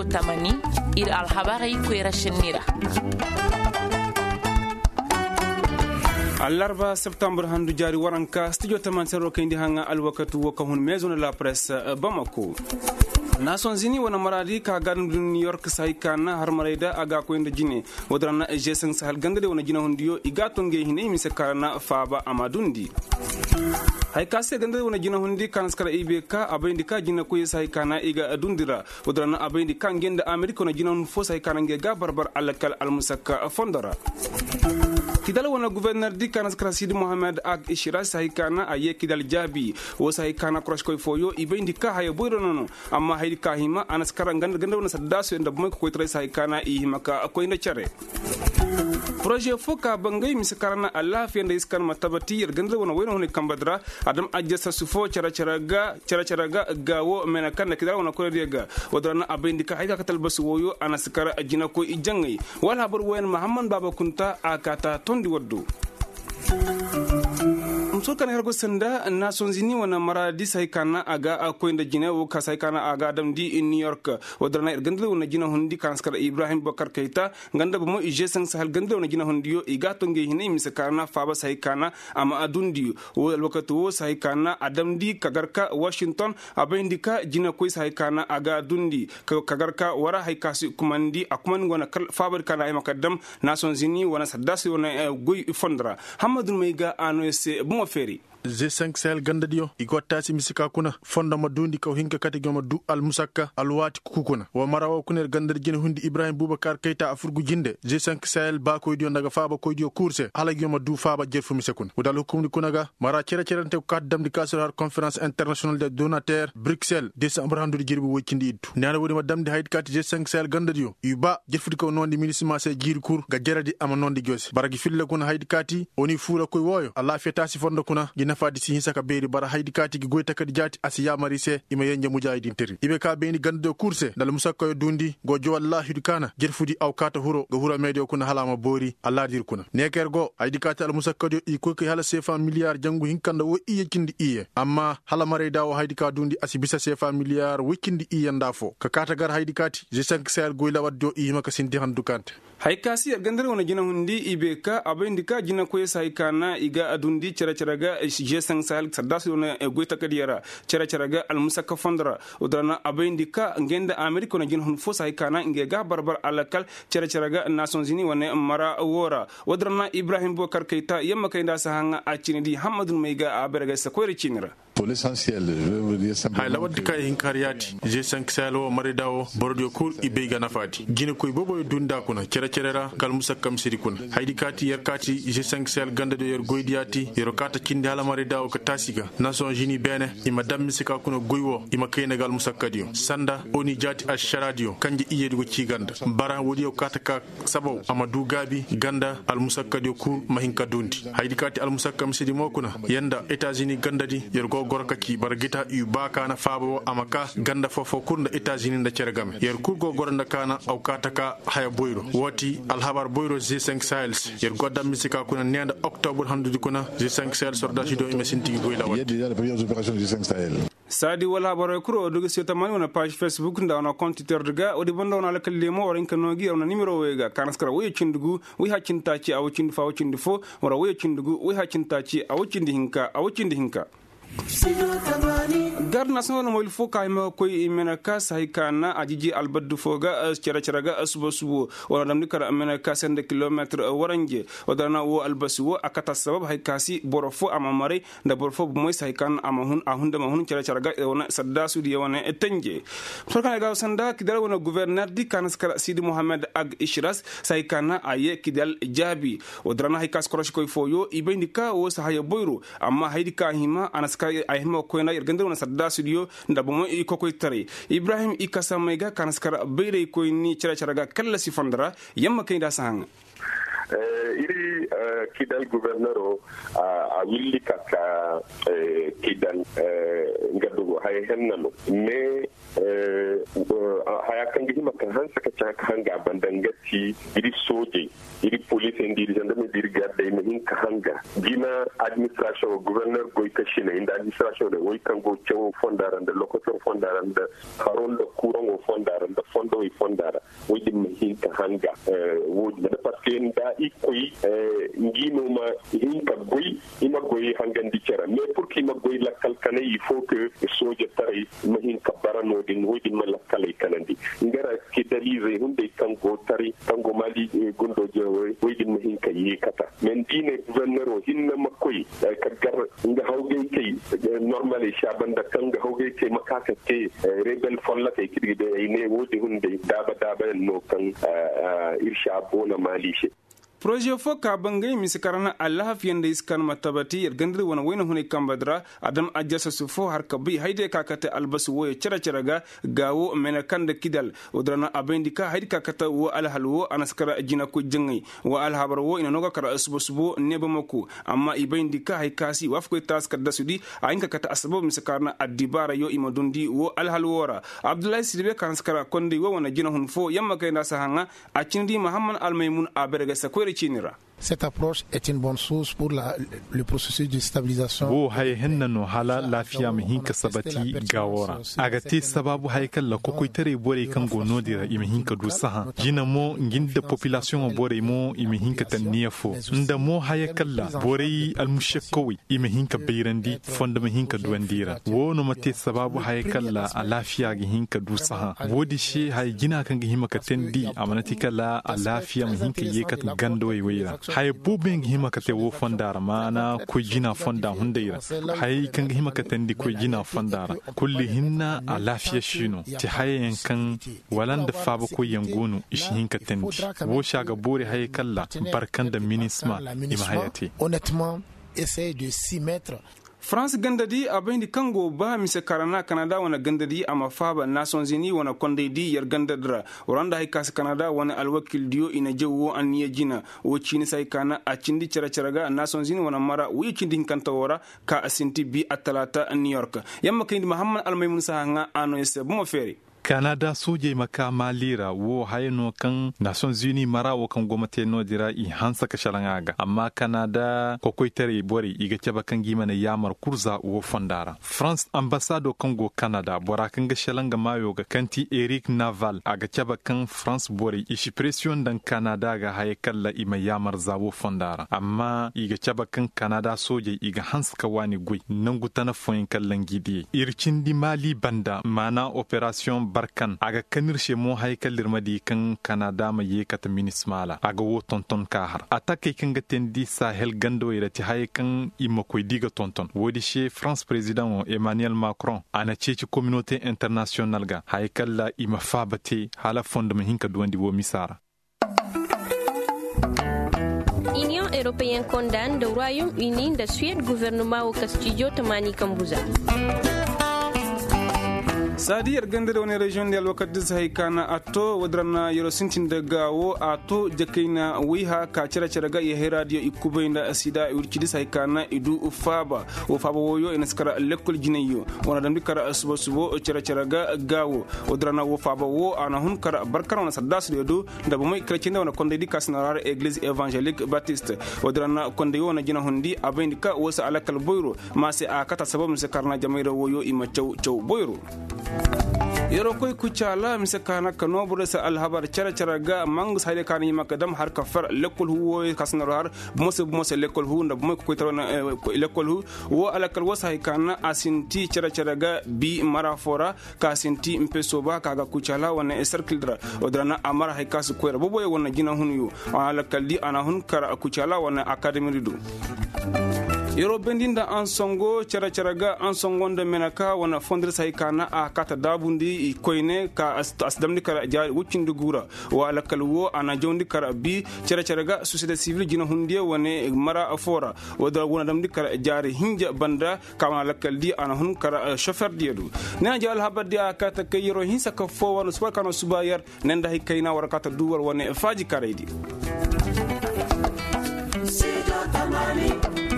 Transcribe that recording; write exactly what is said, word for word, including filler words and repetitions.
tamani ir alhabari kwera shinira. Alarba September handu jari waranka studio taman sero kendi hanga alwakatu waka hun maison de la presse Bamako. Nations Unies wana maradi ka gadan New York sai kana har marayda aga ko inda jine wadrana G cinq Sahel gandade wana jina hundiyo igato nge hine mi se kana Faba Amadundi. hay kase gandade wana jina hundi kan skara ibe ka abayndi ka jina ko sai kana iga dundira wadrana abayndi ka ngenda America wana jina hun fo sai kana nge ga barbar alakal almusakka fondara. Kidal wana gouverneur di kana skara Sidi Mohamed Ag Ishira sai kana aye kidal jabi wo sai kana crush koy foyo ibayndi ka hay boyro nono amma hay kahima anaskara ganda ganda wana saddaso enda boy ko tre sai kana i himaka ko ina chare projet foka bangay miskarana Allah fi enda iskan matabati yer ganda wana wayno ne kambadra adam ajjasa sufo chara chara ga chara chara ga gawo mena kan kidal wana ko rega wadrana abendi ka hayda katal basu woyo anaskara ajina ko ijangay wala bor wayen Muhammad Baba Kunta akata tondi waddu so kan hergo senda Nations Unies wana maradi sai kana aga ko inda jine wo ka sai kana aga adam di in New York wadrana er gandle wona jina hundi kan skara Ibrahim Bokar Keita ganda mo G cinq Sahel gandle wona jina hundiyo igato nge hine mi se kana Faba sai kana ama adundi wo lokatu wo sai kana adam di kagarka Washington abendika jina ko sai kana aga dundi kagarka wara hay kasi kumandi akuman wona Faba kana ay makadam Nations Unies wana sadasi wona goy fondra Hamadou Meiga ano se bon feri G cinq Sahel gandadio igotasi misika kuna fonda madundi ko hinka kategoma du al musakka al wati kukuna wa marawa kuner gandar jine hundi Ibrahim Boubacar Keita afurgu jinde G cinq Sahel ba ko dio ndaga Faba ko dio course ala gyoma du Faba jerfu misekun wadal hukumni kunaga mara cere cerante ko kaddam di kasar conférence internationale des donateurs Bruxelles décembre handu jirbi wokindi iddu nana wodi madam di hayd kat G cinq Sahel gandadio uba jerfu ko nondi ministre ma se jiri kur ga jeradi ama nondi gyosi baragi fille kuna hayd kati oni fura koy woyo alla fetasi fonda kuna nafadi si hisaka beeri bara haydi kati gi goyta kadi jati asiya marise ima yenje mujahidin teri ibe ka beeni gande course dal musakko dundi go jo wallahi dukana jerfudi aw kata huro go huro medio kuna halama bori allah dir kuna neker go haydi kati al musakko do i ko ko hala sefa milliard jangu hinkanda wo iye kindi iye amma hala mare dawo haydi ka dundi asibisa sefa milliard wikindi iye ndafo ka kata gar haydi kati G cinq Sahel goyla waddo i maka sindi han dukante hay kasi gandare wona jina hundi ibe ka abendi ka jina ko sai kana iga adundi cera cera ga G cinq Sahel saddasu na goyta kadiyara cera cera ga al musakka fondra udrana abendi ka ngenda America na jina hun fo sai kana nge ga barbar alakal cera cera ga Nations Unies wana mara wora udrana Ibrahim Bokar Keita yamma kayda sahanga a cinidi Hamadou Meiga aberga sa ko recinira pour l'essentiel je veux vous dire simplement hay lawadi kay hinkariati G cinq Sahel o maridawo bordio kur ibeyga nafati gine koy bobo dunda kuna cera cerera kal musakkam sirikuna haydi kati yer kati G cinq Sahel gandade yer goydiyati yer kata kindi hala maridawo ko tasiga Nations Unies bene ima dammi sika kuna goywo ima kaynagal musakkadio sanda oni jati asharadio kanji iyedi go ci ganda bara wodi o kata ka sabo amadu gabi ganda al musakkadio kur mahinka dundi haydi kati al musakkam sidi mokuna yanda États-Unis gandadi yer go gorka ki bargita yu baka na Faba amaka ganda fofo kunda États-Unis da cergame yer kurgo goranda kana au kataka haya boyro woti alhabar boyro G cinq Sahel yer godam misika kuna nenda octobre handu kuna G cinq Sahel sordashi do imesinti goyla wat. Il y a déjà les premières opérations du G cinq Sahel. Sadi wala bara kuro dogo sio tamani wana page Facebook nda wana compte Twitter daga odi banda wana la kalimo wala inka nogi wana numero wega kanaskara wo cindugu wi ha cintaci awu cindu fa wo cindu fo wala wo cindugu wi ha cintaci awu cindi hinka awu cindi hinka gar national mo il faut kayma koy imena ka say kana ajiji albaddu foga cera cera ga subo subo wala dam dikara amena ka sende kilometre waranje wadana wo albasu wo akata sabab hay kasi borofo amamare nda borofo moy say kan amahun ahunda mahun cera cera ga wona saddasu di wona etenje sorkan ga sanda kidal wona gouverneur di kan skara Sidi Mohamed Ag Ishras say kana aye kidal jabi wadana hay kas korosh koy foyo ibendika wo sa hay boyro amma haydi ka hima anas ay himo ko na yergande wona sadda studio ndabo mo iko koy tare Ibrahim Ikasa Meiga kanaskara beere ko ni cira cira ga kala si fondra yamma kay da sahanga iri kidal gouverneur a willi kaka kidal ngadu hay hennano me haya kangi hima kan hansa ka chaka hanga bandangati iri soje iri police and iri gendarme iri garde ina hinka hanga gina administration gouverneur goy kashina inda administration de woy kango cewo fondaran da locator fondaran da haron da kurango fondaran da fondo i fondara woy dim hinka hanga woy da parce que nda ikoy ngino ma hinka goy ima goy hanga ndicera mais pour qu'il ma goy la kalkane il faut que soje tare ma hinka barano din woy dim la kalay kanandi ngara kidalize hunde kango tari kango mali gondo jewo woy dim hinka yekata men dine gouverneur hinna makoy ka gar nga hawge kay normal shabanda kanga hawge kay makaka kay rebel folla kay kidi ine wodi hunde daba daba no kan irsha bona mali shi projet fo ka bangay misikarana allah fiyande iskan matabati yer gandri wona wayna hune kambadra adam ajasa sufo har kabi hayde kakata albasu wo cera ceraga gawo mena kanda kidal odrana abendika hayde kakata wo alhalwo anaskara jina ko jengi wa alhabar wo ina noga kara asbo subo neba mako amma ibendika hay kasi wafko taska dasudi aynka kata asbab misikarana adibara yo imadundi wo alhalwora abdullahi sidibe kanskara kondi wo wona jina hun fo yamma kayna sahanga acindi muhammad almaymun aberga sakwere chinira. Cette approche est une bonne source pour la, le processus de stabilisation. Wo hay hennano hala lafiya mihinka sabati gawora. Agate sababu haykal la kokoitere bore kan gono dira imihinka du saha. Jina mo nginda population bore mo imihinka taniyafo. Nda mo haykal la bore almushakawi imihinka beirandi fonda mihinka duandira. Wo no mate sababu haykal la lafiya gihinka du saha. Wodi shi hay gina kan gihimaka tendi amanatika la lafiya mihinka yekat gando weyira. hay bubeng hima kate wo fondara mana ko jina fonda hundeira hay kan hima kate ndi ko jina fondara kulli hinna a lafiya shino ti hay kan walanda faba ko yangonu ishi hin kate wo shaga bore hay kalla barkan da minisma ima hayati honnêtement essayer de s'y mettre. France gandadi abindi kango ba mise karana Canada wana gandadi ama faba Nations Unies wana kondedi yar gandadra oranda hay kas Canada wana alwakil dio ina jewo aniya jina o chini sai kana a cindi cara caraga Nations Unies wana mara wi cindi kanta wora ka asinti bi atalata New York yamma kindi Muhammad Almaymun sahanga ano yese bumo feri Canada suje maka malira wo hayno kan Nations Unies mara wo kan gomate no dira i hansa ka shalangaga amma Canada ko koitere bori iga caba kan gimana yamar kurza wo fondara France ambassado Congo Canada bora kan ga shalanga mayo ga kanti Eric Naval aga caba kan France bori ishi pression dan Canada ga haykalla ima yamar za wo fondara amma iga caba kan Canada soje iga hansa ka wani gui nangu tana foyin kallan gidi ircin di Mali banda mana operation barkan aga kanir mo haykal lirmadi kan Canada ma yekata minismala aga wo tonton kahar atake kan gatendi Sahel gando irati haykan imma koy diga tonton wodi che France président Emmanuel Macron ana ceci communauté internationale ga haykal la imma fabati hala fondement hinka duwandi wo misara. Union européenne condamne le Royaume-Uni de Suède gouvernement au Castillo Tamani Kambuza. Sadi ergandere woni region del wakati sai kana ato wadrana yoro sintin daga wo ato jakaina wiha ka cira cira ga ye radio ikubinda asida urchidi sai kana idu ufaba ufaba woyo inaskara lekol jinayo wana damdi kara asubo subo cira cira ga gawo wadrana wo faba wo ana hun kara barkara wana sadas do ndabo moy chrétien wana konde di kasnarar église évangélique baptiste wadrana konde wona jina hundi abindika wosa alakal boyro mase akata sababu se karna jamairo woyo ima chaw chaw boyro yoro koy kuchala mise kana kanobure sa alhabar cara cara ga mangus hayde kana yima kadam har kafar lekol hu kasnaro har mose mose lekol hu nda moy ko tarona lekol hu wo alakal wasa kana asinti cara cara ga bi marafora ka asinti impeso ba kaga kuchala wana circle odrana amara hay kasu ko bobo wona gina hunu alakal di ana hun kara kuchala wana academy ridu yoro bendinda an songo cara caraga an songonde menaka wana fondre sai kana a kata dabundi koyne ka asdamni kara jaari wuccinde gura wala kalwo ana jondi kara bi cara caraga société civile jina hundiye wone mara afora wada wona damdi kara jaari hinja banda ka wala kaldi ana hun kara chauffeur diedu nena jawal habadi akata kay yoro hinsa ka fo wala suba kana subayar nenda hikayna wara kata duwal wone faji karedi Studio Tamale.